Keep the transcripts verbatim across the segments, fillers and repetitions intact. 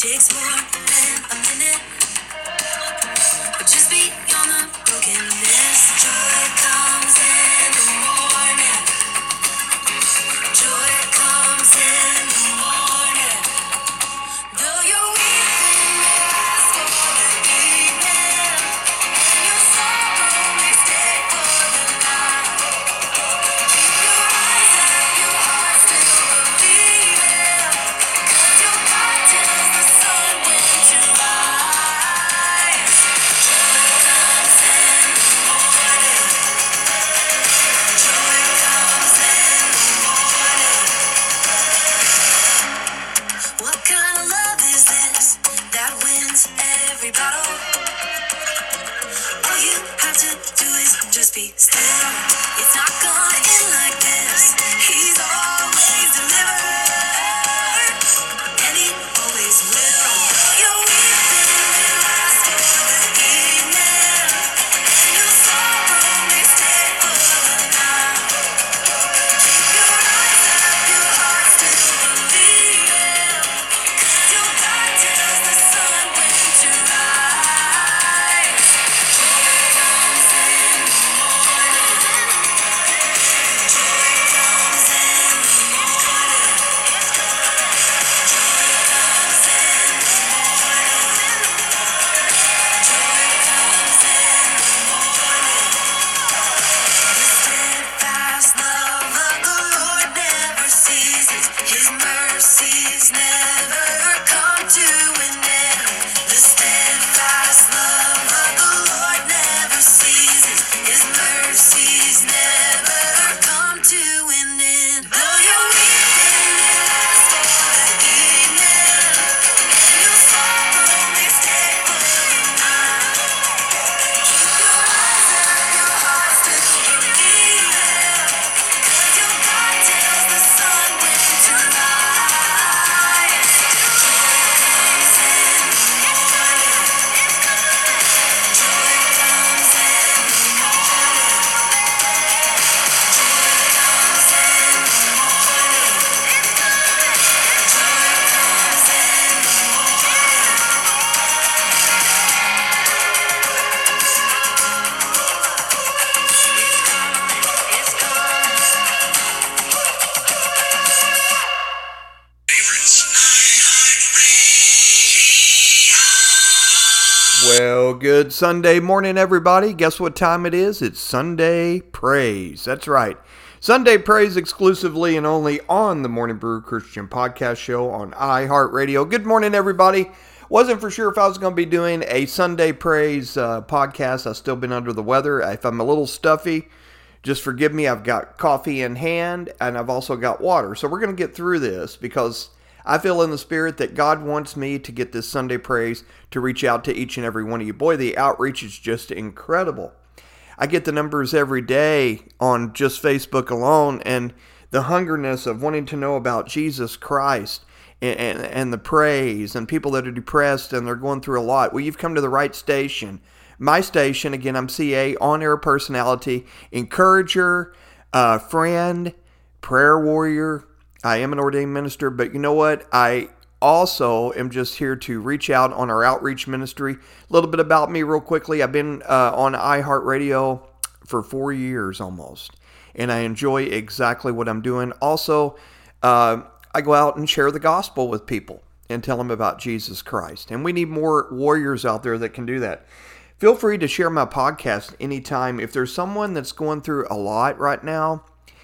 takes more than a minute, but just beyond the brokenness, joy comes in the morning. Joy comes in the morning. Though you're weeping may last for the evening, and your sorrow may stay for the night. Keep your eyes up, your heart still believing, 'cause your God tells the sun when to rise. Joy comes in the morning. Joy comes in the morning. What kind of love is this that wins every battle? All you have to do is just be still. It's not gonna end like this. He's always delivered, and he always will. Your weeping may last for the evening, and your sorrow may stay for the night. Keep your eyes up, your heart still believing, 'cause your God tells the sun when to rise. Joy comes in the morning. Joy comes in the morning. Joy comes in the morning. Joy comes in the morning. The steadfast love of the Lord never ceases. His mercies never come to an end. The steadfast love of the Lord never ceases. His mercies never come to an end. Though you're weeping may last for the evening, and your sorrow may stay for the night. Keep your eyes up, your heart still believing, 'cause your God tells the sun when to rise. Joy comes in the morning. Joy comes in the morning. Joy comes in the morning. Joy comes in the morning. It's coming, it's Well, good Sunday morning, everybody. Guess what time it is? It's Sunday Praise. That's right. Sunday Praise exclusively and only on the Morning Brew Christian Podcast Show on iHeartRadio. Good morning, everybody. Wasn't for sure if I was going to be doing a Sunday Praise uh, podcast. I've still been under the weather. If I'm a little stuffy, just forgive me. I've got coffee in hand and I've also got water. So we're going to get through this because I feel in the spirit that God wants me to get this Sunday Praise to reach out to each and every one of you. Boy, the outreach is just incredible. I get the numbers every day on just Facebook alone, and the hungerness of wanting to know about Jesus Christ and, and, and the praise, and people that are depressed and they're going through a lot. Well, you've come to the right station. My station, again, I'm C A, on-air personality, encourager, uh, friend, prayer warrior. I am an ordained minister, but you know what? I also am just here to reach out on our outreach ministry. A little bit about me real quickly. I've been uh, on iHeartRadio for four years almost, and I enjoy exactly what I'm doing. Also, uh, I go out and share the gospel with people and tell them about Jesus Christ, and we need more warriors out there that can do that. Feel free to share my podcast anytime. If there's someone that's going through a lot right now,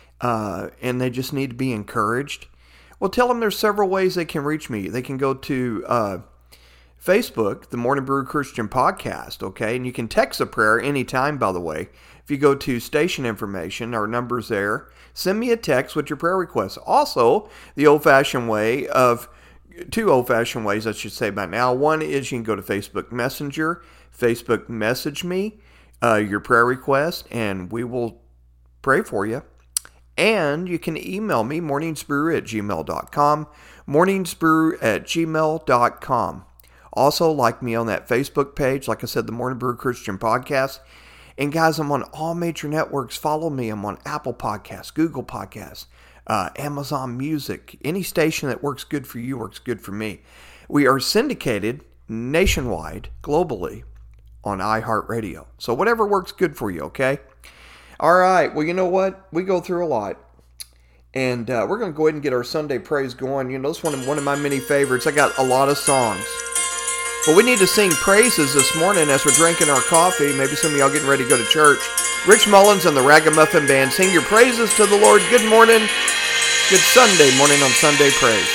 Uh, and they just need to be encouraged, well, tell them there's several ways they can reach me. They can go to uh, Facebook, the Morning Brew Christian Podcast, okay? And you can text a prayer anytime, by the way. If you go to station information, our number's there. Send me a text with your prayer requests. Also, the old-fashioned way of, two old-fashioned ways, I should say by now. One is you can go to Facebook Messenger, Facebook message me uh, your prayer request, and we will pray for you. And you can email me, morningsbrew at gmail dot com, morningsbrew at gmail dot com. Also, like me on that Facebook page, like I said, the Morning Brew Christian Podcast. And guys, I'm on all major networks. Follow me. I'm on Apple Podcasts, Google Podcasts, uh, Amazon Music. Any station that works good for you works good for me. We are syndicated nationwide, globally, on iHeartRadio. So whatever works good for you, okay? All right. Well, you know what? We go through a lot. And uh, we're going to go ahead and get our Sunday praise going. You know, it's one of, one of my many favorites. I got a lot of songs. But we need to sing praises this morning as we're drinking our coffee. Maybe some of y'all getting ready to go to church. Rich Mullins and the Ragamuffin Band, sing your praises to the Lord. Good morning. Good Sunday morning on Sunday Praise.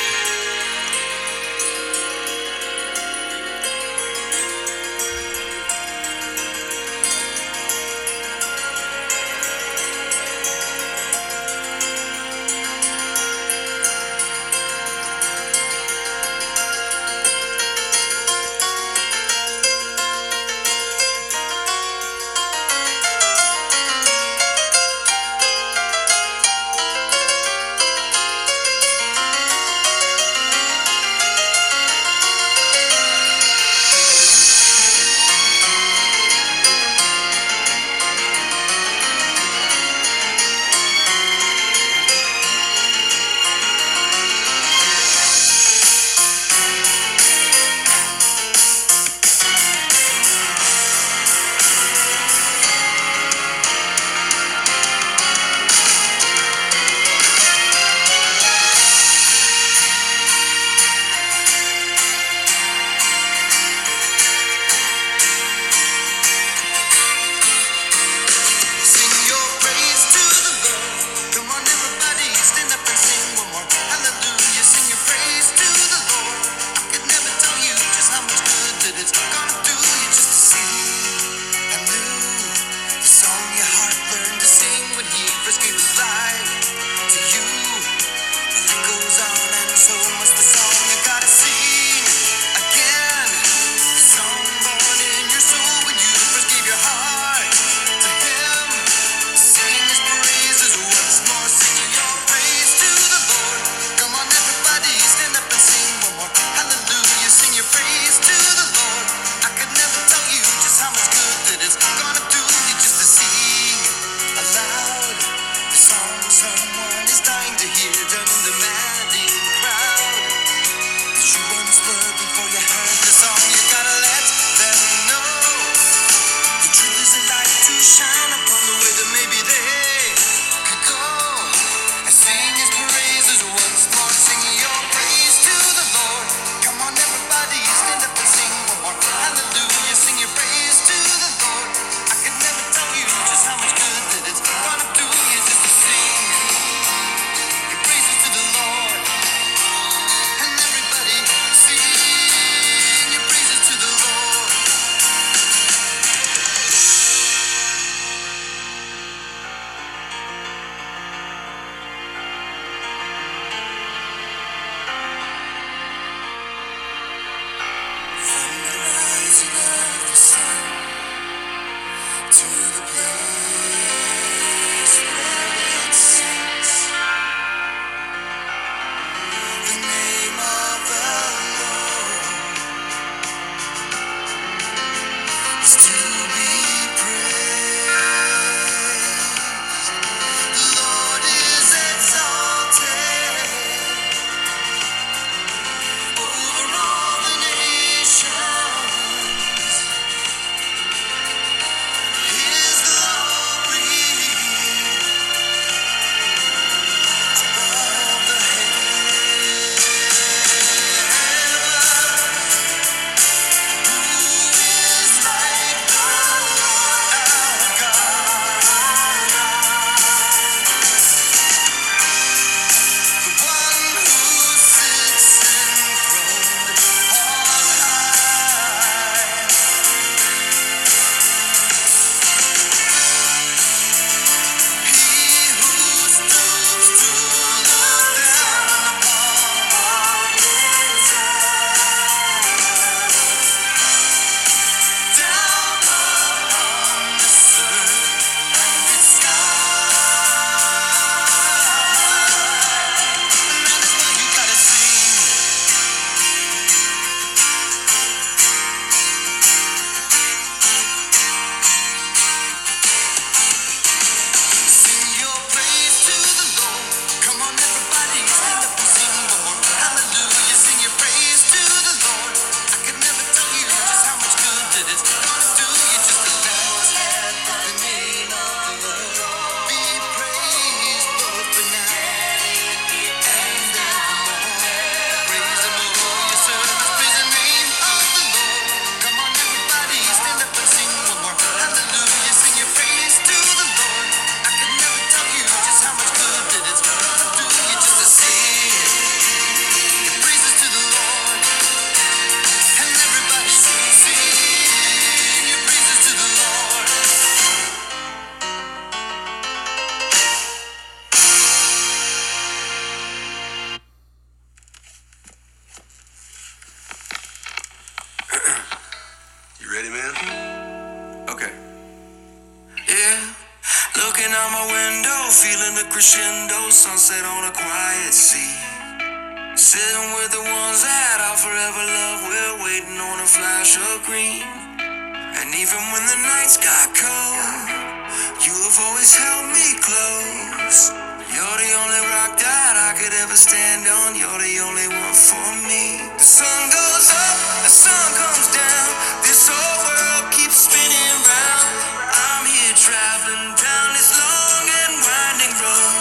feeling the crescendo, sunset on a quiet sea. Sitting with the ones that I'll forever love, we're waiting on a flash of green. And even when the nights got cold, you have always held me close. You're the only rock that I could ever stand on, you're the only one for me. The sun goes up, the sun comes down, this whole world keeps spinning round. I'm here traveling down this long and winding road.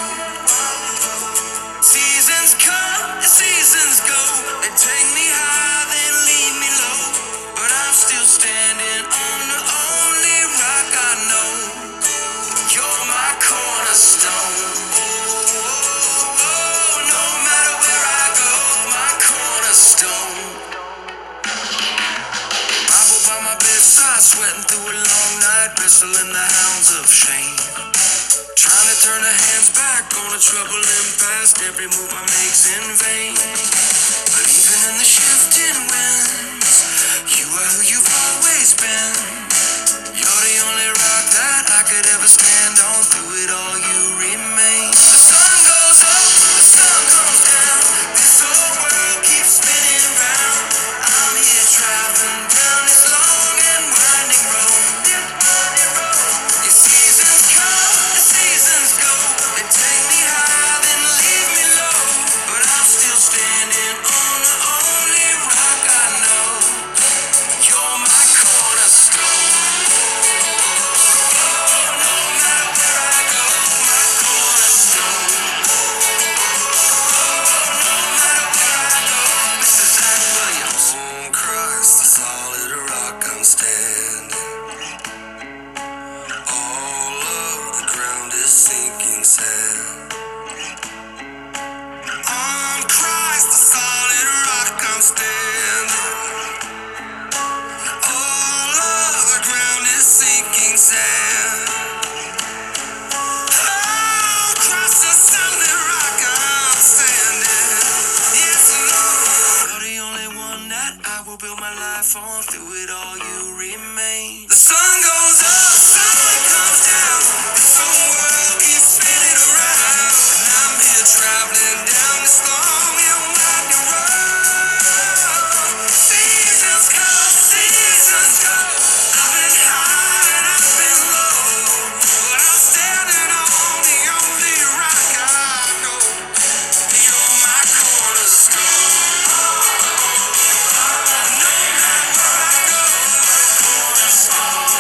Seasons come and seasons go, they take me high, they leave me low. But I'm still standing on the only rock I know. You're my cornerstone. Oh, oh, oh, no matter where I go, my cornerstone. Bible by my bedside, sweating through a long night, bristling the hounds of shame. Trying to turn the hands back on a troubling past, every move I make's in vain. But even in the shifting winds, you are who you've always been. You're the only rock that I could ever stand on, through it all you remain. The sun goes up, the sun comes down, this whole world keeps spinning round. I'm here traveling down this long and winding road. Your seasons come and seasons go, they take me high, then leave me low. But I'm still standing on the only rock I know. You're my cornerstone. Oh, no matter where I go, my cornerstone. Oh, no matter where I go. This is Zach Williams. On Christ, the solid rock I'm standing. All of the ground is sinking sand. On Christ, the solid rock I'm standing. All of the ground is sinking sand. Oh, Christ, the solid rock I'm standing. Yes, Lord. You're the only one that I will build my life on, through it all you remain. The sun goes up, the sun comes down, this whole world keeps spinning around. And I'm here traveling down this long and winding road. Seasons come, seasons go, I've been high and I've been low, but I'm standing on the only rock I know. You're my cornerstone. No matter where I go, my cornerstone.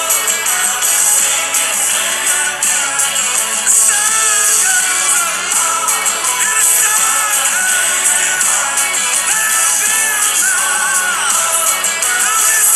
The sun goes up and the sun comes down, but I've been low, always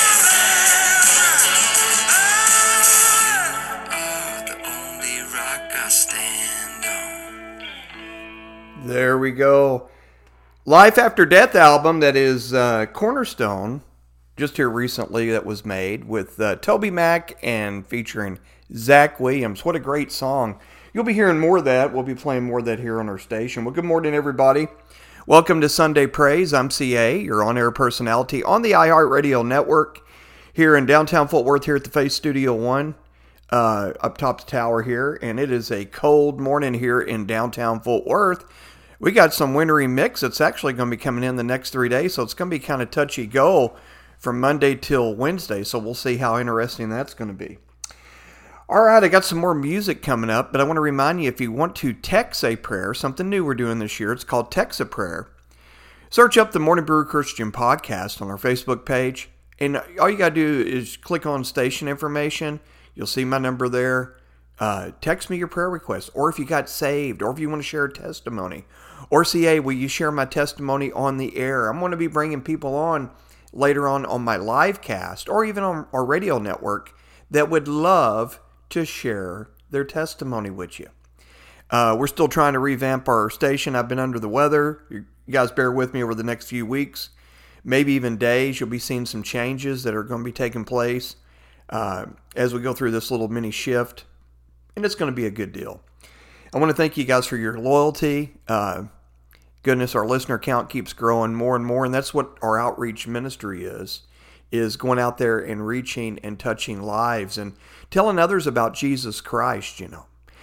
traveling. Oh, the only rock I stand on. There we go. Life After Death album that is uh, Cornerstone, just here recently, that was made with uh, Toby Mac and featuring Zach Williams. What a great song. You'll be hearing more of that. We'll be playing more of that here on our station. Well, good morning, everybody. Welcome to Sunday Praise. I'm C A, your on-air personality on the iHeartRadio network here in downtown Fort Worth, here at the Face Studio One, uh, up top the tower here. And it is a cold morning here in downtown Fort Worth. We got some wintry mix that's actually going to be coming in the next three days, so it's going to be kind of touchy-go from Monday till Wednesday, so we'll see how interesting that's going to be. All right, I got some more music coming up, but I want to remind you, if you want to text a prayer, something new we're doing this year, it's called Text a Prayer. Search up the Morning Brew Christian Podcast on our Facebook page, and all you got to do is click on station information. You'll see my number there. Uh, text me your prayer request, or if you got saved, or if you want to share a testimony, or C A, will you share my testimony on the air? I'm going to be bringing people on later on on my live cast, or even on our radio network, that would love to share their testimony with you. Uh, we're still trying to revamp our station. I've been under the weather. You guys bear with me over the next few weeks, maybe even days. You'll be seeing some changes that are going to be taking place uh, as we go through this little mini shift, and it's going to be a good deal. I want to thank you guys for your loyalty. Uh, goodness, our listener count keeps growing more and more, and that's what our outreach ministry is, is going out there and reaching and touching lives and telling others about Jesus Christ, you know.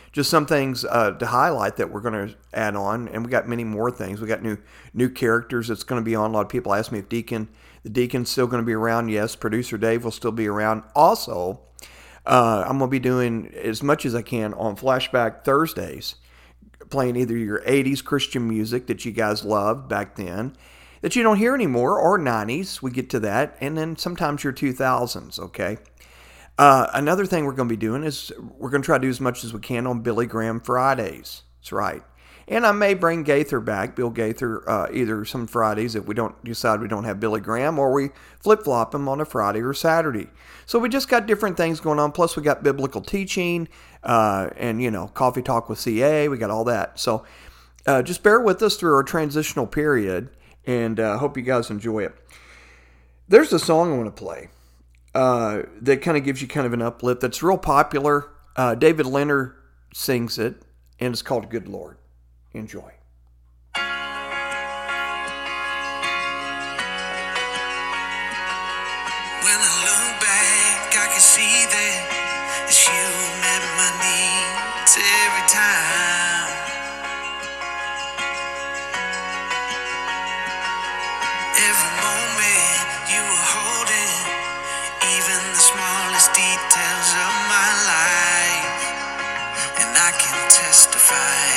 just some things uh, to highlight that we're going to add on, and we got many more things. We got new new characters that's going to be on. A lot of people ask me if Deacon, the Deacon's still going to be around. Yes, producer Dave will still be around. Also, uh, I'm going to be doing as much as I can on Flashback Thursdays, playing either your eighties Christian music that you guys loved back then, that you don't hear anymore, or nineties. We get to that, and then sometimes your two thousands. Okay. Uh, another thing we're going to be doing is we're going to try to do as much as we can on Billy Graham Fridays. That's right. And I may bring Gaither back, Bill Gaither, uh, either some Fridays if we don't decide we don't have Billy Graham, or we flip-flop him on a Friday or Saturday. So we just got different things going on. Plus we got biblical teaching uh, and, you know, Coffee Talk with C A. We got all that. So uh, just bear with us through our transitional period, and uh, hope you guys enjoy it. There's a song I want to play. Uh, that kind of gives you kind of an uplift. That's real popular. Uh, David Leonard sings it, and it's called Good Lord. Enjoy. When I look back, I can see that it's you met my needs every time. Every moment you were holding even the smallest details of my life, and I can testify.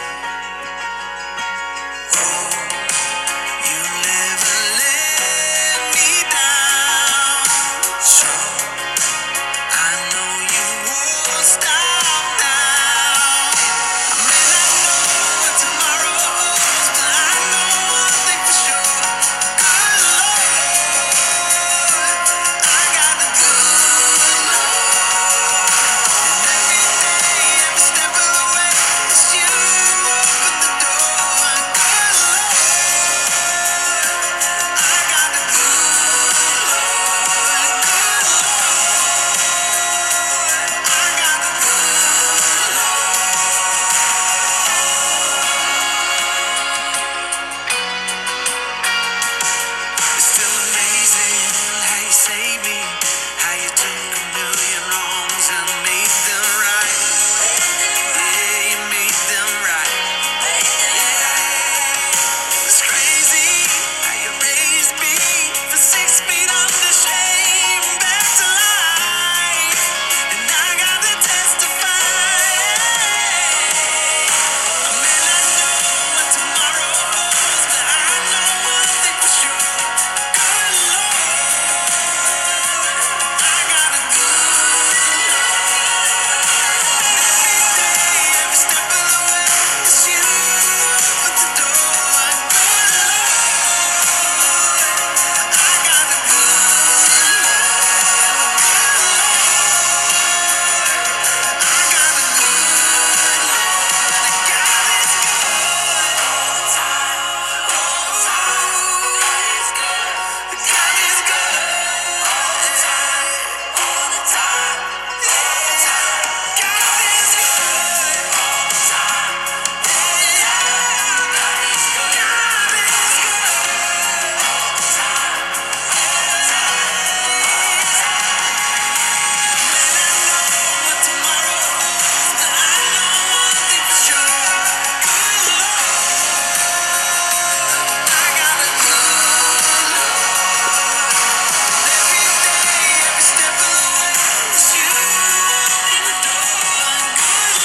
Oh, you never let me down, so I know you won't stop now. I may not know what tomorrow holds, but I know one thing for sure. Good Lord, I got the good Lord, and every day, every step of the way, it's you who open the door. Good Lord, I got the good Lord, good Lord, I got the good Lord. It's still amazing how you saved me, how you took a million wrongs and made them right. Yeah, you made them right. It's crazy how you raised me from six feet under shame back to life, and I got to testify. I may not know what tomorrow holds, but I know one thing for sure. Good Lord, I got a good Lord. Every day, every step of the way, it's you who opened the door. Good Lord, I got a good Lord. I got a good Lord. God is good all the time. Oh, God is good. God is good all the time. All the time. All the time. God is good all the time. God is good. God is good all the time. May not know what tomorrow holds, but I know one thing for sure. Good Lord, I got a good Lord. Every day, every step of the way, it's you open the door. Good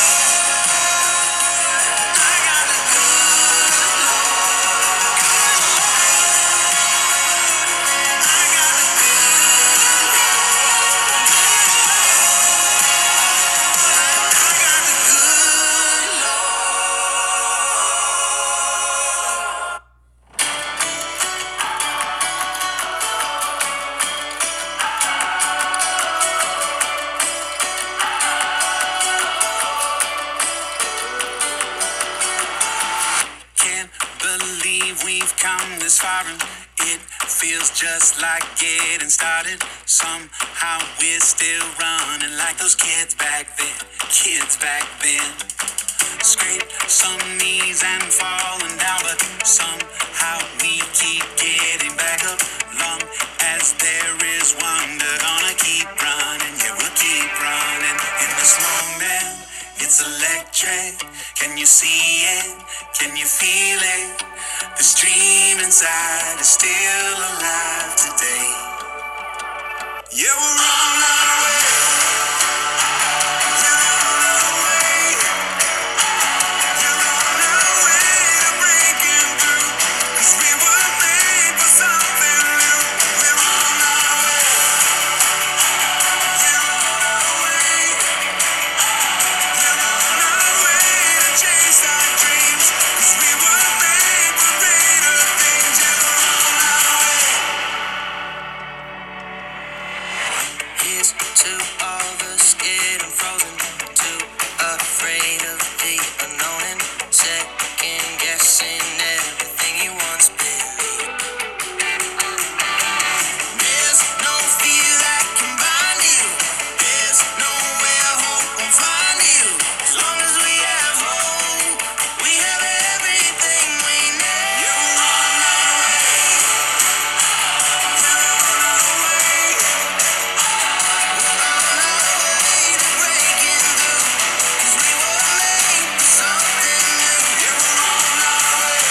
Lord, I got a good Lord. Good Lord, I got a Can't believe we've come this far, and it feels just like getting started. Somehow we're still running like those kids back then, kids back then. Scrape some knees and falling down, but somehow we keep getting back up. Long as there is one, we're gonna keep running, yeah, we'll keep running. In this moment, it's electric. Can you see it? Can you feel it? This dream inside is still alive today. Yeah, we're on our way. We're on our way. We're on our way to breaking through. 'Cause we were made for something new. We're on our way. We're on our way. We're on our way to chase our dreams. 'Cause we were made for greater things. Yeah, we're on our way. Here's to all the scared and frozen, too afraid of the unknown and second guessing everything you once believed. There's no fear that can bind you. There's nowhere hope will find you. As long as we have hope, we have everything we need. Yeah, we're on our way. We're on our way. We're on our way to breaking through. 'Cause we were made for something new. Yeah, we're on our way.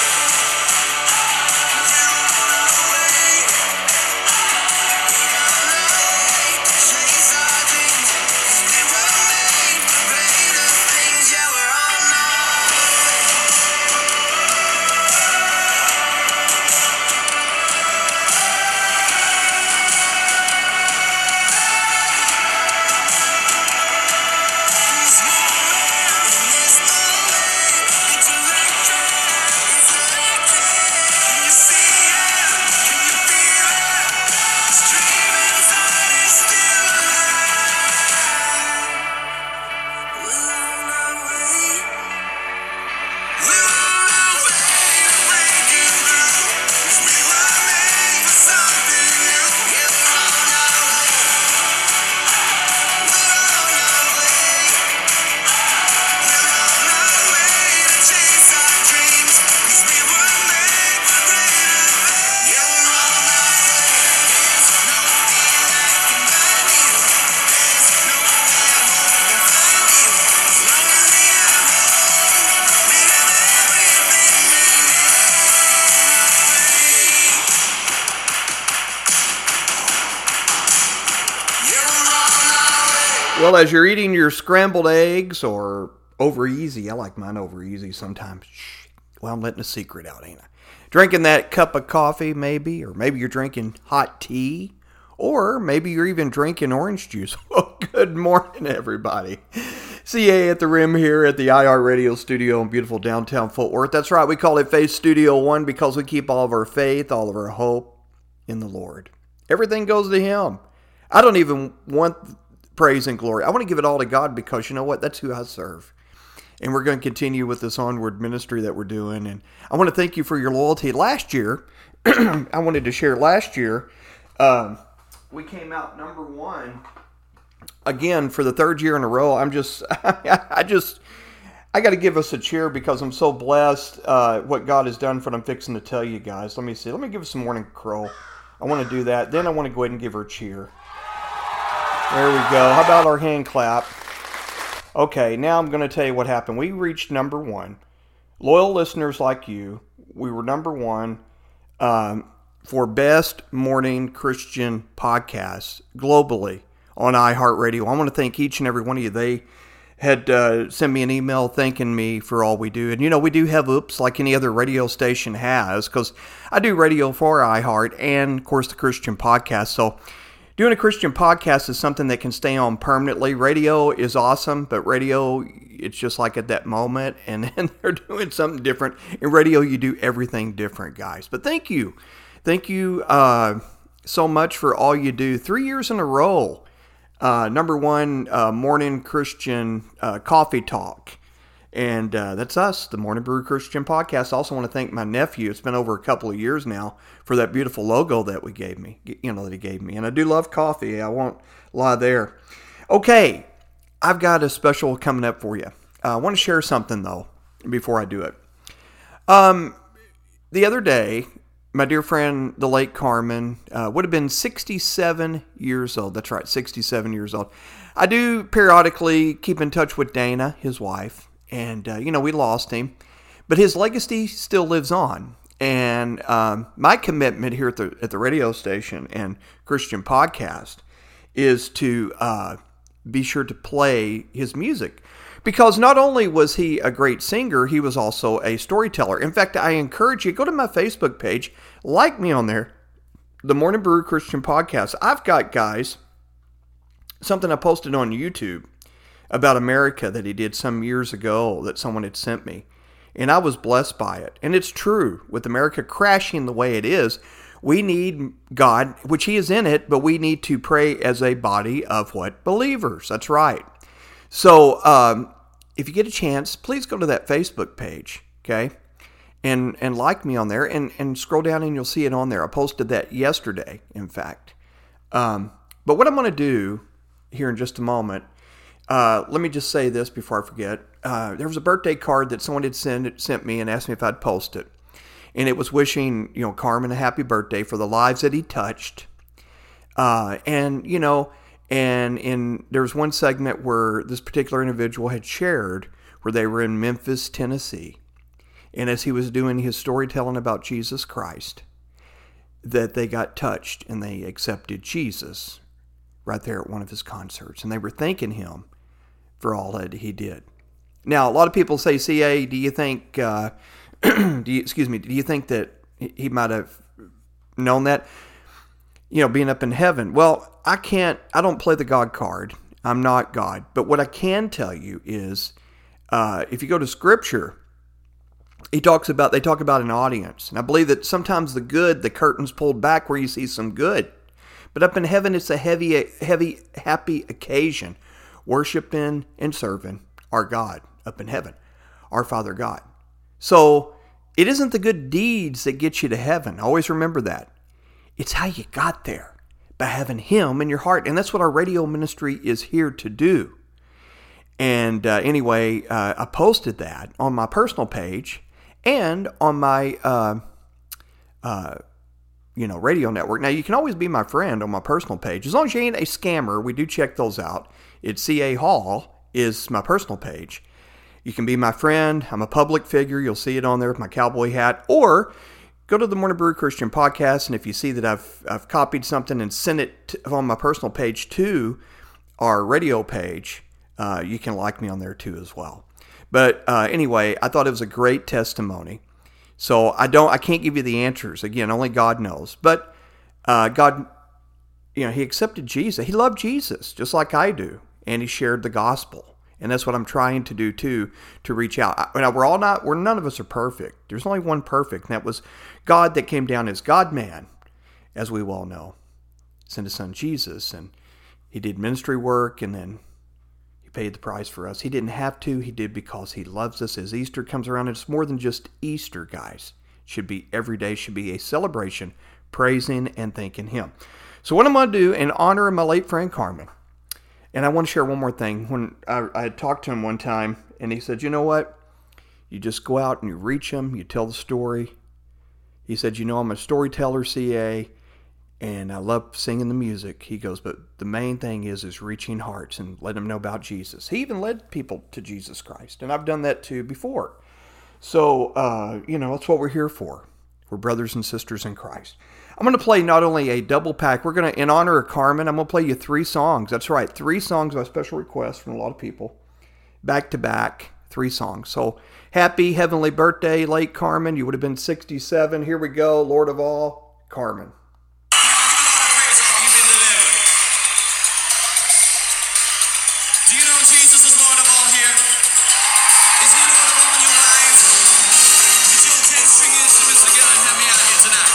We're on our way. We're on our way to chase our dreams. 'Cause we were made for greater things. Yeah, we're on our way. This moment, this moment, it's electric, it's electric. Can you see it? Can you feel it? This dream inside is still alive. We're on our way. We're on our way to breaking through. 'Cause we were made for something new. Yeah, we're on our way. We're on our way. We're on our way to chase our dreams. 'Cause we were made for greater things. Yeah, we're on our way. There's no fear that can bind you. There's nowhere hope will find you. As long as we have hope, we have everything we need. Yeah, we're on our way. Well, as you're eating your scrambled eggs or over easy, I like mine over easy sometimes. Shh. Well, I'm letting a secret out, ain't I? Drinking that cup of coffee, maybe, or maybe you're drinking hot tea, or maybe you're even drinking orange juice. Well, good morning, everybody. C A at the Rim here at the iHeartRadio studio in beautiful downtown Fort Worth. That's right, we call it Faith Studio One because we keep all of our faith, all of our hope in the Lord. Everything goes to Him. I don't even want praise and glory. I want to give it all to God because you know what? That's who I serve. And we're going to continue with this onward ministry that we're doing. And I want to thank you for your loyalty. Last year, I wanted to share last year, um, we came out number one again for the third year in a row. I'm just, I just, I got to give us a cheer because I'm so blessed uh, what God has done for what I'm fixing to tell you guys. Let me see. Let me give us some morning crow. I want to do that. Then I want to go ahead and give her a cheer. There we go. How about our hand clap? Okay, now I'm going to tell you what happened. We reached number one. Loyal listeners like you, we were number one um, for best morning Christian podcasts globally on iHeartRadio. I want to thank each and every one of you. They had uh, sent me an email thanking me for all we do. And, you know, we do have oops like any other radio station has because I do radio for iHeart and, of course, the Christian podcast. So doing a Christian podcast is something that can stay on permanently. Radio is awesome, but radio, it's just like at that moment, and then they're doing something different. In radio, you do everything different, guys. But thank you. Thank you uh, so much for all you do. Three years in a row, uh, number one uh, morning Christian uh, coffee talk. And uh, that's us, the Morning Brew Christian Podcast. I also want to thank my nephew. It's been over a couple of years now for that beautiful logo that we gave me, you know, that he gave me. And I do love coffee. I won't lie there. Okay, I've got a special coming up for you. Uh, I want to share something, though, before I do it. Um, the other day, my dear friend, the late Carmen, uh, would have been sixty-seven years old. That's right, sixty-seven years old. I do periodically keep in touch with Dana, his wife, and, uh, you know, we lost him. But his legacy still lives on. And um, my commitment here at the at the radio station and Christian podcast is to uh, be sure to play his music. Because not only was he a great singer, he was also a storyteller. In fact, I encourage you, go to my Facebook page, like me on there, the Morning Brew Christian Podcast. I've got, guys, something I posted on YouTube about America that he did some years ago that someone had sent me. And I was blessed by it. And it's true. With America crashing the way it is, we need God, which he is in it, but we need to pray as a body of what? Believers. That's right. So um, if you get a chance, please go to that Facebook page, okay? And and like me on there, and, and scroll down and you'll see it on there. I posted that yesterday, in fact. Um, but what I'm going to do here in just a moment, uh, let me just say this before I forget. Uh, there was a birthday card that someone had sent, sent me and asked me if I'd post it. And it was wishing, you know, Carmen a happy birthday for the lives that he touched. Uh, and, you know, and in there was one segment where this particular individual had shared where they were in Memphis, Tennessee. And as he was doing his storytelling about Jesus Christ, that they got touched and they accepted Jesus right there at one of his concerts. And they were thanking him for all that he did. Now, a lot of people say, C A, do you think, uh, do you, excuse me, do you think that he might have known that? You know, being up in heaven. Well, I can't, I don't play the God card. I'm not God. But what I can tell you is, uh, if you go to Scripture, he talks about, they talk about an audience. And I believe that sometimes the good, the curtain's pulled back where you see some good. But up in heaven, it's a heavy, heavy, happy occasion, worshiping and serving our God up in heaven, our Father God. So it isn't the good deeds that get you to heaven. Always remember that. It's how you got there, by having him in your heart. And that's what our radio ministry is here to do. And uh, anyway, uh, I posted that on my personal page and on my, uh, uh, you know, radio network. Now, you can always be my friend on my personal page. As long as you ain't a scammer, we do check those out. It's C A Hall is my personal page. You can be my friend. I'm a public figure. You'll see it on there with my cowboy hat. Or go to the Morning Brew Christian Podcast, and if you see that I've I've copied something and sent it to, on my personal page to our radio page, uh, you can like me on there too as well. But uh, anyway, I thought it was a great testimony. So I don't, I can't give you the answers. Again, only God knows. But uh, God, you know, he accepted Jesus. He loved Jesus just like I do, and he shared the gospel. And that's what I'm trying to do too, to reach out. Now, we're all not, we're none of us are perfect. There's only one perfect, and that was God that came down as God-man, as we well know. Sent his son Jesus, and he did ministry work, and then he paid the price for us. He didn't have to. He did because he loves us. As Easter comes around, it's more than just Easter, guys. It should be every day, should be a celebration, praising and thanking him. So what I'm going to do in honor of my late friend Carmen, and I want to share one more thing. When I, I had talked to him one time, and he said, you know what? You just go out and you reach them. You tell the story. He said, you know, I'm a storyteller, C A, and I love singing the music. He goes, but the main thing is, is reaching hearts and let them know about Jesus. He even led people to Jesus Christ, and I've done that too before. So, uh, you know, that's what we're here for. We're brothers and sisters in Christ. I'm going to play not only a double pack, we're going to, in honor of Carmen, I'm going to play you three songs. That's right, three songs by special request from a lot of people. Back to back, three songs. So, happy heavenly birthday, late Carmen. You would have been sixty-seven. Here we go, Lord of all, Carmen. Do you know Jesus is Lord of all here? Is he Lord of all in your life? Put your ten string instruments together and help me out here tonight.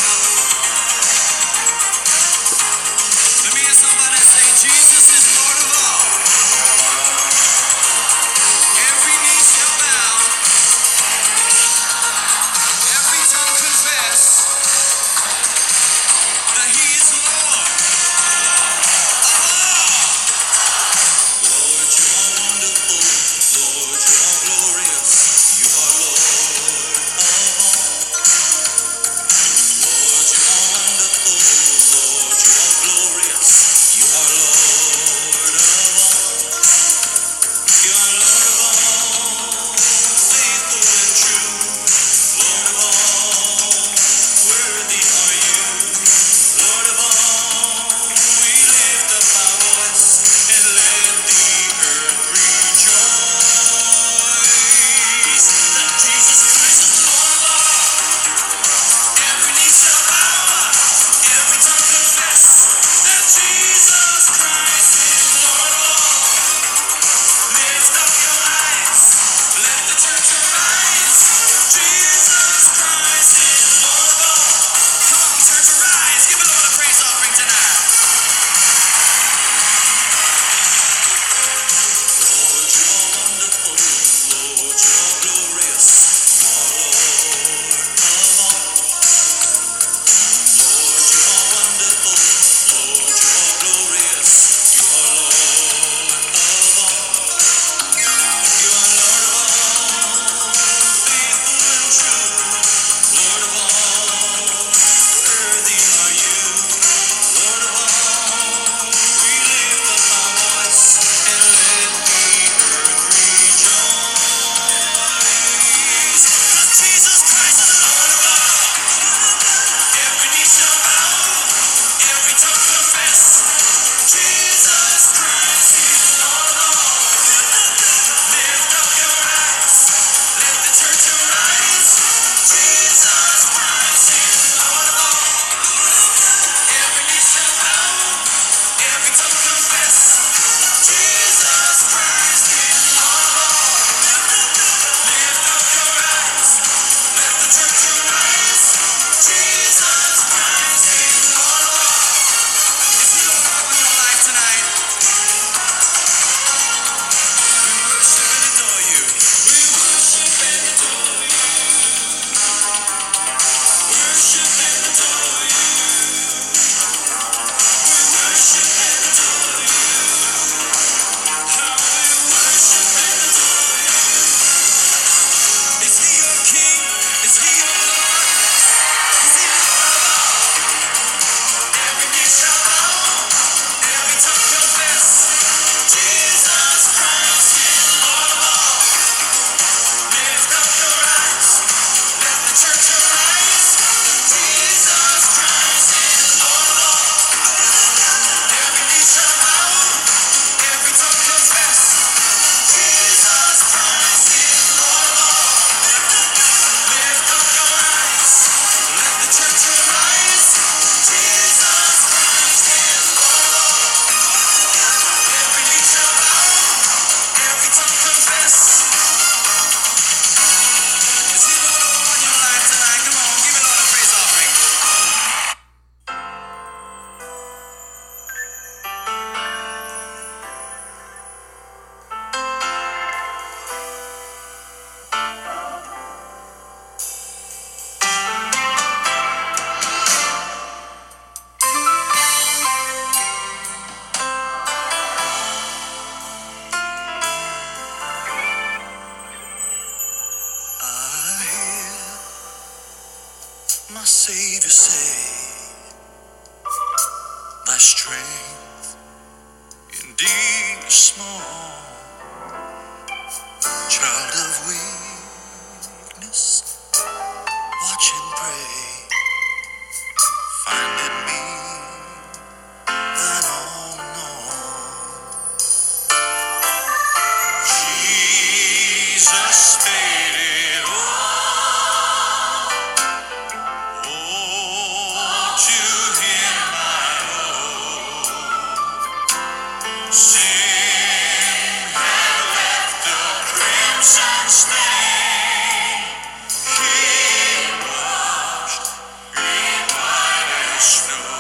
Let me hear somebody say, Jesus is Lord of all. Every knee shall bow. Every tongue confess. Savior say, thy strength indeed is small, child of weakness, watch and pray, find in me thine all in all. Jesus paid it all. Oh, to him I owe. Sin had left a crimson stain. He washed me white as snow.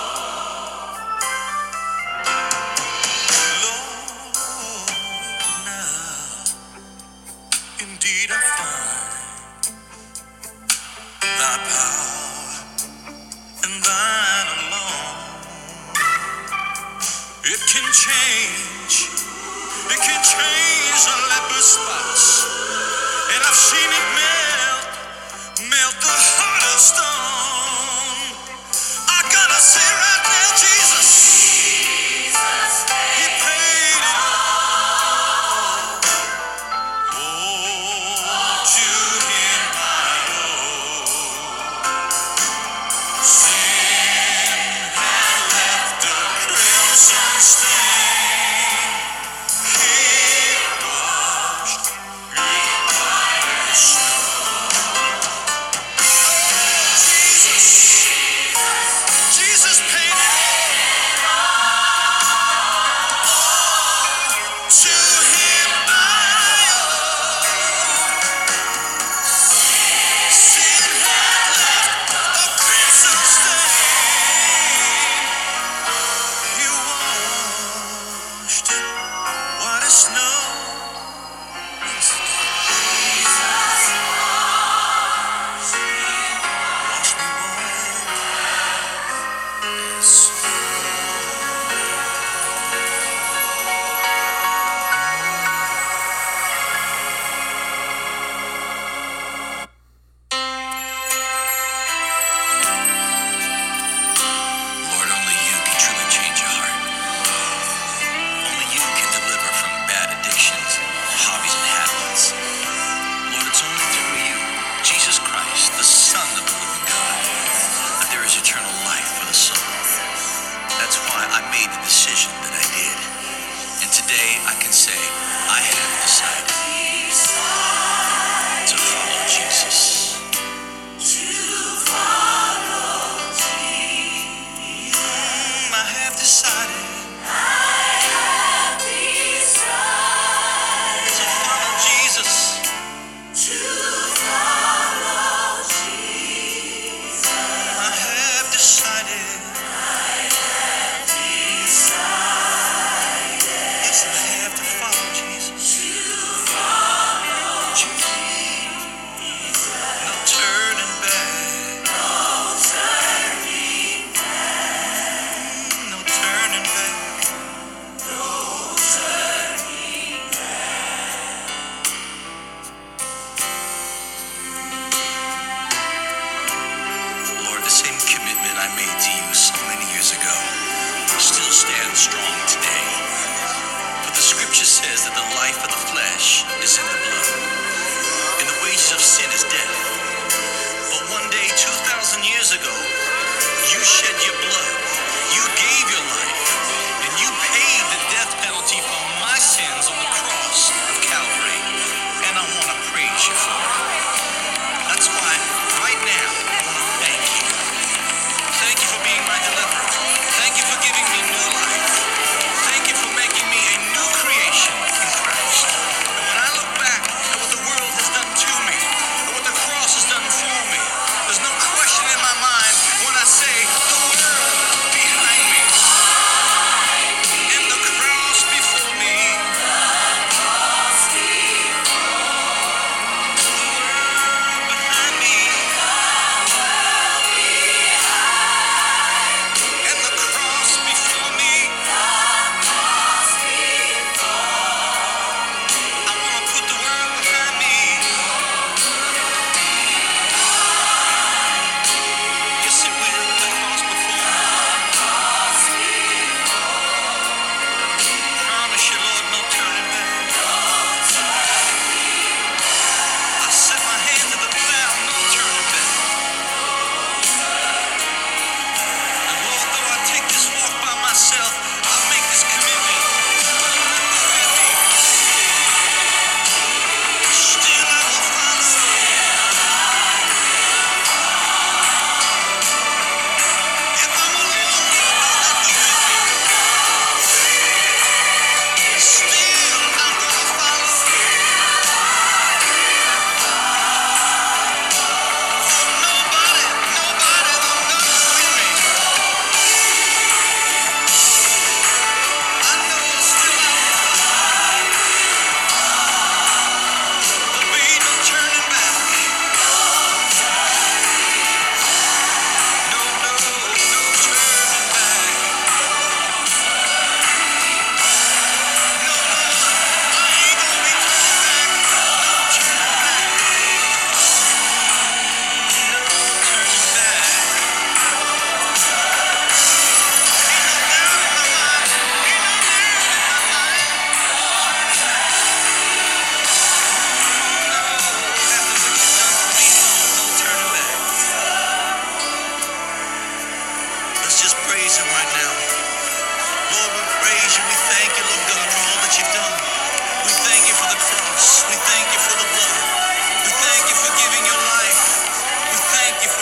Lord, now indeed I find thy power and thine alone. It can change, it can change the leper's spots, and I've seen it melt, melt the heart of stone. I gotta say right now, Jesus, he paid it all. Oh, to him I owe. Sin had left a crimson stain. He washed me white as snow.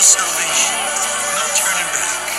salvation. No turning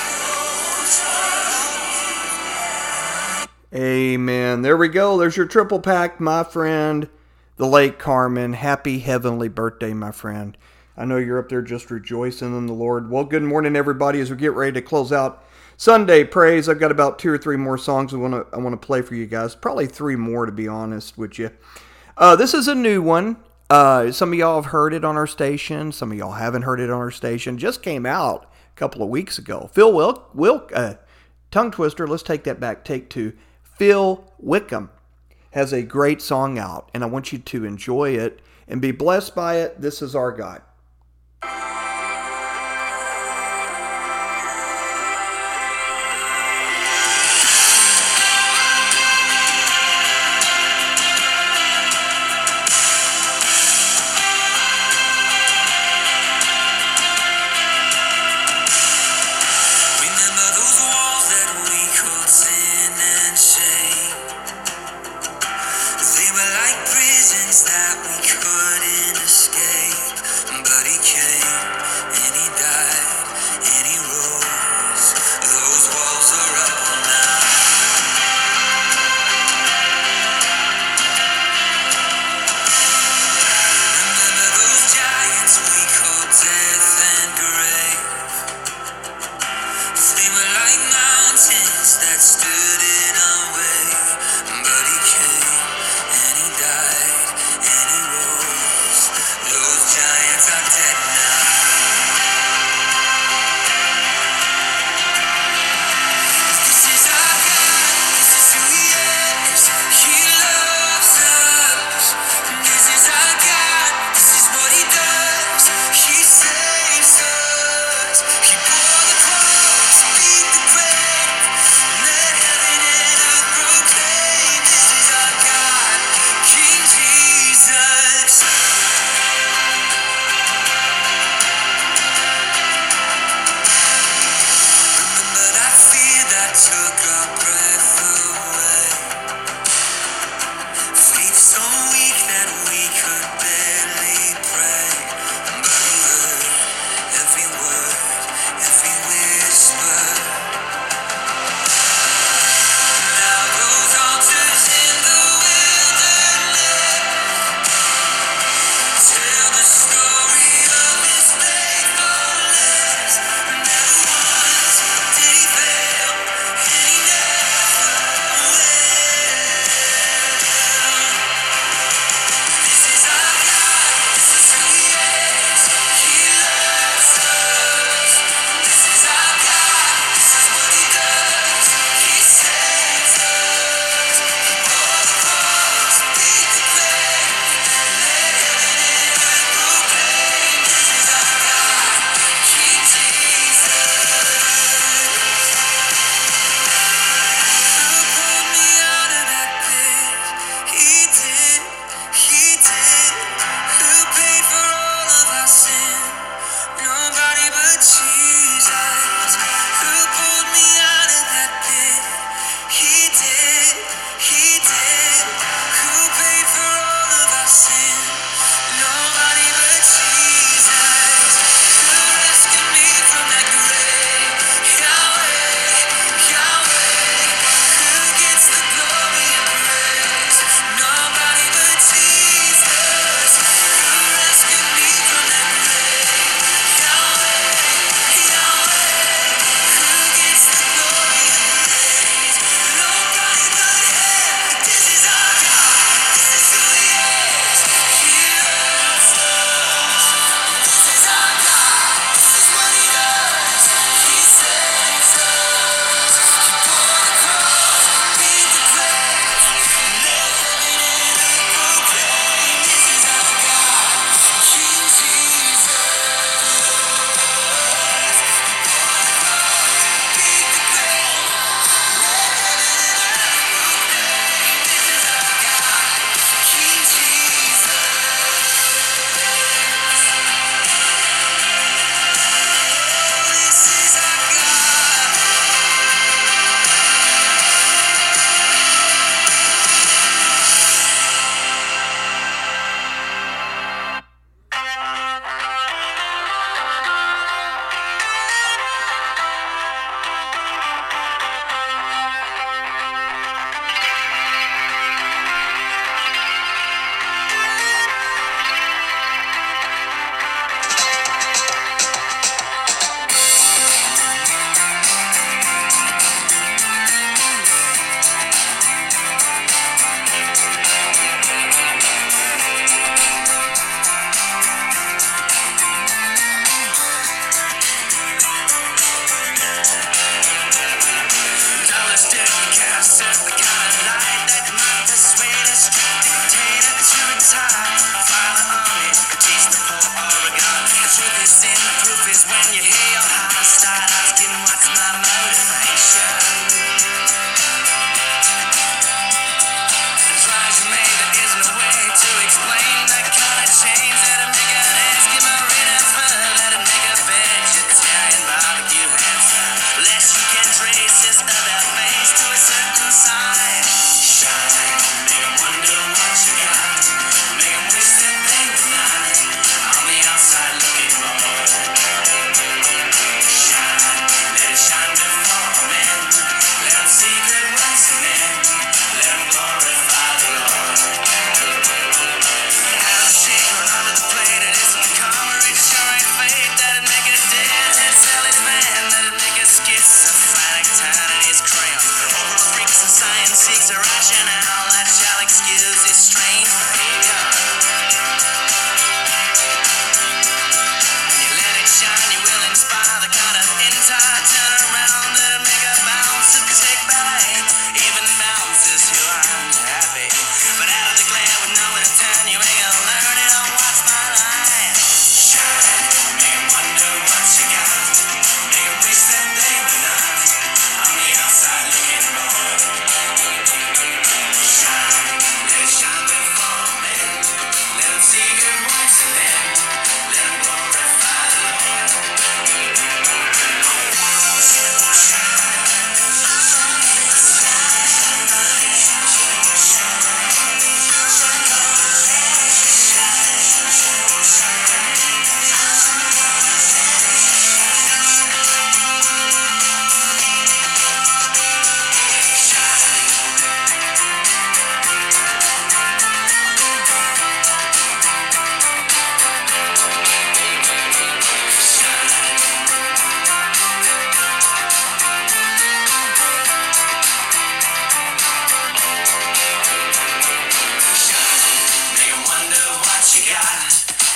back. Amen. There we go. There's your triple pack, my friend, the late Carmen. Happy heavenly birthday, my friend. I know you're up there just rejoicing in the Lord. Well, good morning, everybody, as we get ready to close out Sunday Praise. I've got about two or three more songs I want to I want to play for you guys. Probably three more, to be honest with you. Uh, this is a new one. Uh, some of y'all have heard it on our station. Some of y'all haven't heard it on our station. Just came out a couple of weeks ago. Phil Wilk, Wilk uh, tongue twister. Let's take that back. Take two. Phil Wickham has a great song out, and I want you to enjoy it and be blessed by it. This is our God.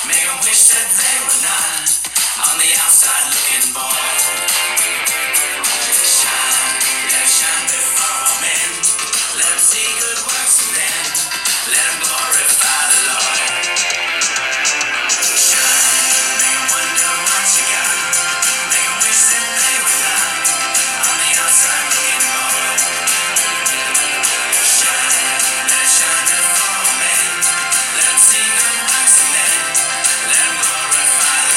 Make 'em wish that they were not on the outside looking boy. Shine, let 'em shine before all men. Let 'em see good works and then let 'em glorify the Lord. Shine, make 'em wonder what you got. Make 'em wish that they were not on the outside looking boy. Shine, let 'em shine before all men. Let 'em see good works and then let 'em glorify the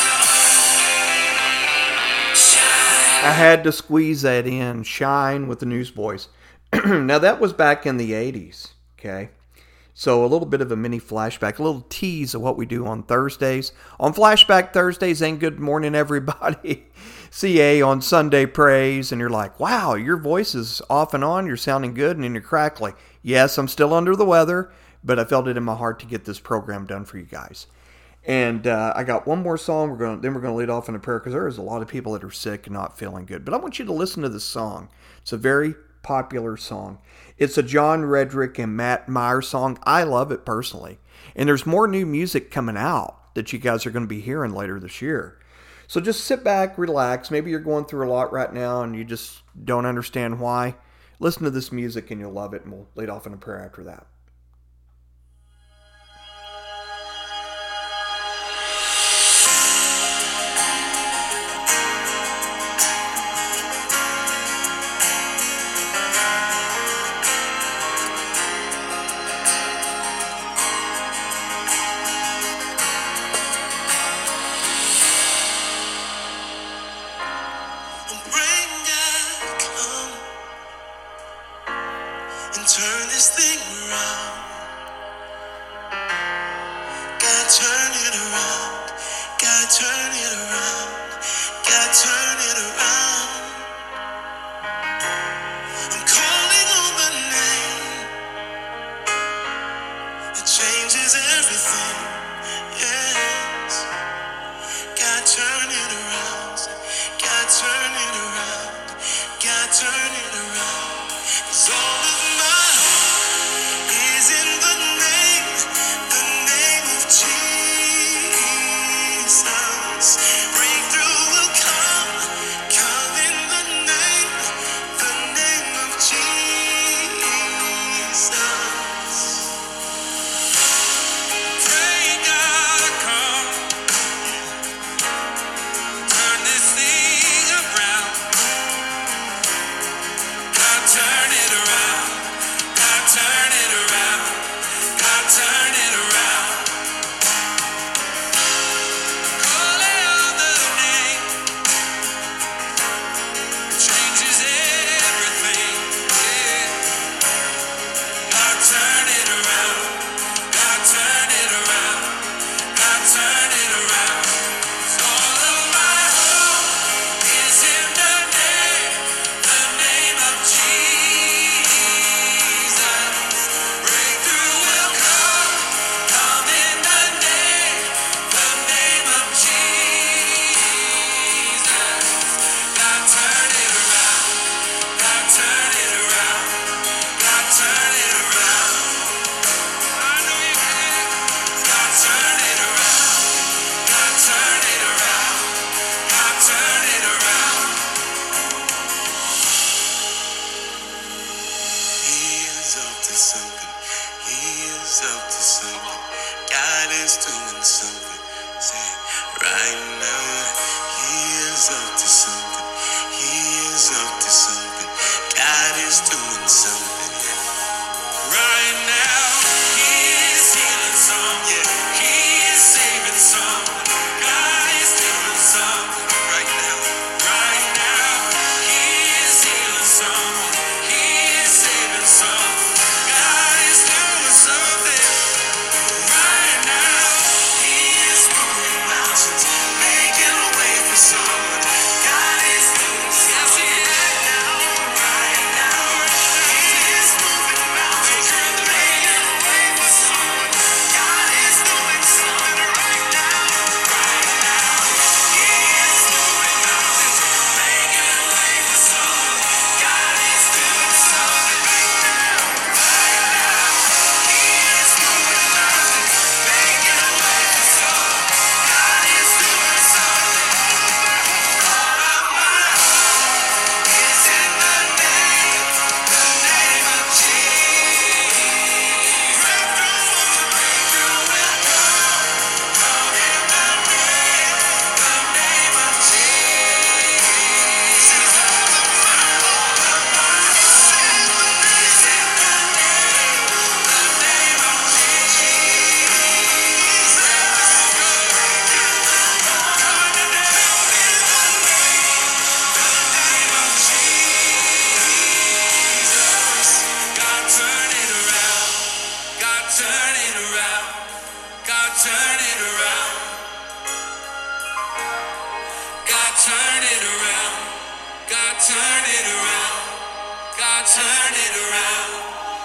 Lord. Shine. I had to squeeze that in. Shine with the Newsboys. Now, that was back in the eighties, okay? So a little bit of a mini flashback, a little tease of what we do on Thursdays. On Flashback Thursdays and Good Morning, everybody. C A on Sunday Praise, and you're like, wow, your voice is off and on, you're sounding good, and then you're crackly. Yes, I'm still under the weather, but I felt it in my heart to get this program done for you guys. And uh, I got one more song. We're going, then we're going to lead off in a prayer because there is a lot of people that are sick and not feeling good. But I want you to listen to this song. It's a very popular song. It's a John Redrick and Matt Meyer song. I love it personally. And there's more new music coming out that you guys are going to be hearing later this year. So just sit back, relax. Maybe you're going through a lot right now and you just don't understand why. Listen to this music and you'll love it. And we'll lead off in a prayer after that. Turn this thing around. God, turn it around. God, turn it around. God, turn it around. I'm calling on the name that changes everything. Yes. God, turn it around. God, turn it around. God, turn it around. 'Cause all of my hope is in the name, the name of Jesus. Breakthrough will come, come in the name, the name of Jesus. Pray God come, turn this thing around. God, turn it around. God, turn it around. God, turn it around. Calling on the name changes everything. Yeah. God, turn it around. God, turn it around. God, turn it around. 'Cause all of my hope is in the name, the name of Jesus. Breakthrough will come, come in the name, the name of Jesus. God, turn it around. God, turn it around. God, turn it around. I know you can. God, turn it around. God, turn it around. God, turn it around. He is up to something. He is up to something. God is doing something. Say right now. He is up to something. He is up to something. God is doing something. Right now, He is healing some. Yeah, He is saving some. God is doing something. Right now, right now, He is healing some. He is saving some. God is doing something. Right now, He is moving mountains, God, turn it around. God, turn it around.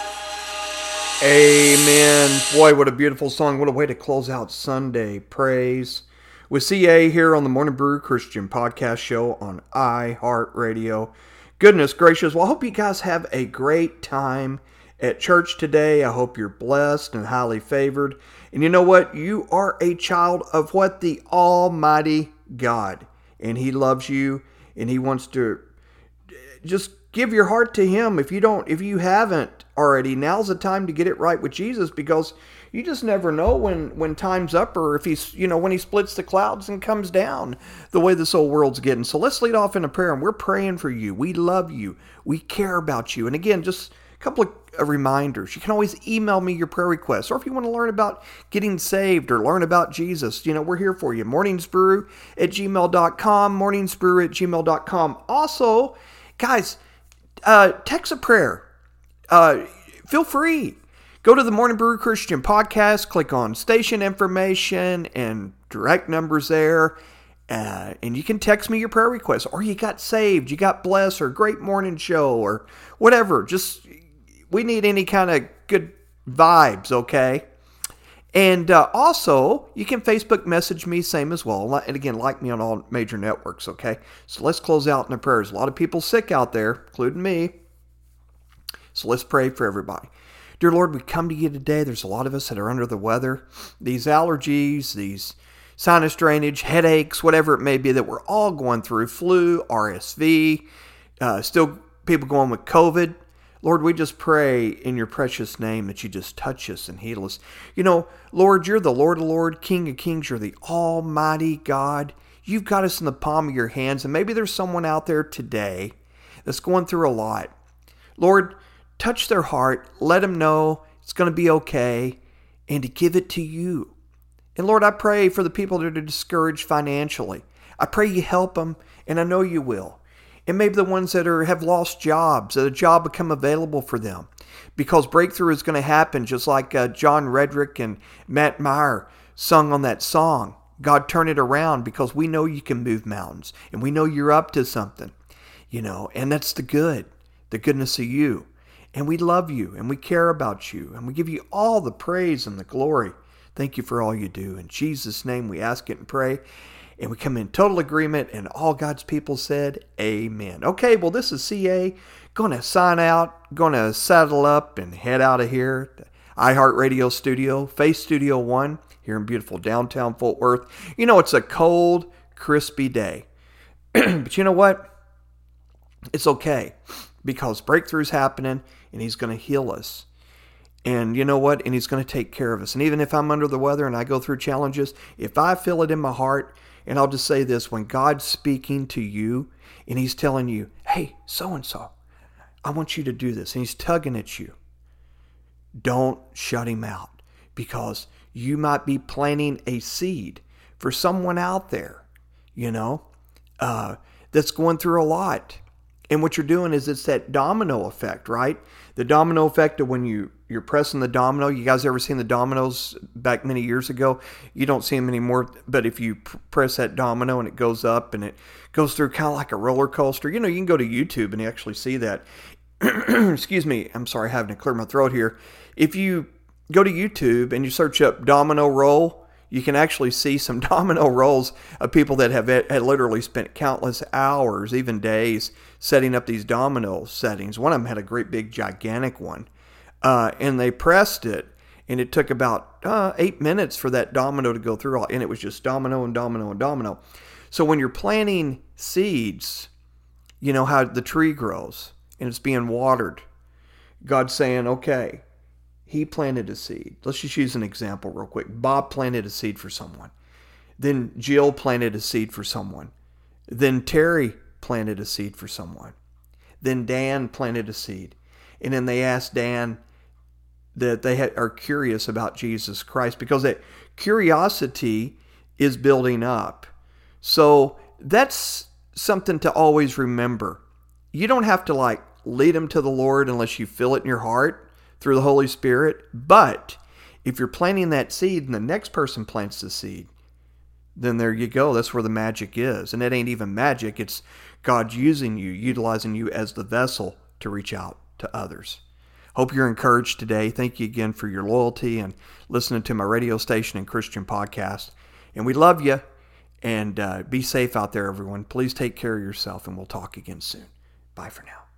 Amen. Boy, what a beautiful song. What a way to close out Sunday praise. With C A here on the Morning Brew Christian Podcast Show on iHeartRadio. Goodness gracious. Well, I hope you guys have a great time at church today. I hope you're blessed and highly favored. And you know what? You are a child of what? The Almighty God. And He loves you, and He wants to just give your heart to Him. If you don't, if you haven't already, now's the time to get it right with Jesus, because you just never know when, when time's up, or if He's, you know, when He splits the clouds and comes down the way this whole world's getting. So let's lead off in a prayer, and we're praying for you. We love you. We care about you. And again, just a couple of uh, reminders. You can always email me your prayer requests, or if you want to learn about getting saved or learn about Jesus, you know, we're here for you. morningsbrew at gmail dot com, morningsbrew at gmail dot com. Also, guys, uh, text a prayer. Uh, feel free. Go to the Morning Brew Christian Podcast, click on station information and direct numbers there, uh, and you can text me your prayer requests, or you got saved, you got blessed, or great morning show, or whatever. Just, we need any kind of good vibes, okay? And uh, also, you can Facebook message me, same as well. And again, like me on all major networks, okay? So let's close out in the prayers. A lot of people sick out there, including me. So let's pray for everybody. Dear Lord, we come to you today. There's a lot of us that are under the weather. These allergies, these sinus drainage, headaches, whatever it may be that we're all going through. Flu, R S V, uh, still people going with COVID. Lord, we just pray in your precious name that you just touch us and heal us. You know, Lord, you're the Lord of Lords, King of Kings. You're the Almighty God. You've got us in the palm of your hands. And maybe there's someone out there today that's going through a lot. Lord, touch their heart. Let them know it's going to be okay, and to give it to you. And Lord, I pray for the people that are discouraged financially. I pray you help them, and I know you will. And maybe the ones that are have lost jobs, that a job become available for them. Because breakthrough is going to happen, just like uh, John Redrick and Matt Meyer sung on that song. God, turn it around, because we know you can move mountains. And we know you're up to something. You know, and that's the good, the goodness of you. And we love you, and we care about you. And we give you all the praise and the glory. Thank you for all you do. In Jesus' name we ask it and pray. And we come in total agreement, and all God's people said, amen. Okay, well, this is C A. Going to sign out, going to saddle up and head out of here. The iHeartRadio studio, Face Studio One, here in beautiful downtown Fort Worth. You know, it's a cold, crispy day. But you know what? It's okay, because breakthrough's happening, and He's going to heal us. And you know what? And He's going to take care of us. And even if I'm under the weather and I go through challenges, if I feel it in my heart, and I'll just say this, when God's speaking to you and He's telling you, hey, so-and-so, I want you to do this, and He's tugging at you, don't shut Him out, because you might be planting a seed for someone out there, you know, uh, that's going through a lot. And what you're doing is it's that domino effect, right? The domino effect of when you, you're pressing the domino. You guys ever seen the dominoes back many years ago? You don't see them anymore. But if you pr- press that domino and it goes up and it goes through kind of like a roller coaster, you know, you can go to YouTube and you actually see that. Excuse me. I'm sorry, having to clear my throat here. If you go to YouTube and you search up domino roll, you can actually see some domino rolls of people that have had literally spent countless hours, even days, setting up these domino settings. One of them had a great big gigantic one. Uh, and they pressed it, and it took about uh, eight minutes for that domino to go through. And it was just domino and domino and domino. So when you're planting seeds, you know how the tree grows, and it's being watered. God's saying, okay, He planted a seed. Let's just use an example real quick. Bob planted a seed for someone. Then Jill planted a seed for someone. Then Terry planted a seed for someone. Then Dan planted a seed. And then they asked Dan that they are curious about Jesus Christ, because that curiosity is building up. So that's something to always remember. You don't have to like lead them to the Lord unless you feel it in your heart through the Holy Spirit. But if you're planting that seed and the next person plants the seed, then there you go. That's where the magic is. And it ain't even magic. It's God using you, utilizing you as the vessel to reach out to others. Hope you're encouraged today. Thank you again for your loyalty and listening to my radio station and Christian podcast. And we love you. And uh, be safe out there, everyone. Please take care of yourself, and we'll talk again soon. Bye for now.